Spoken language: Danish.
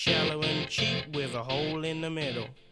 Shallow and cheap with a hole in the middle.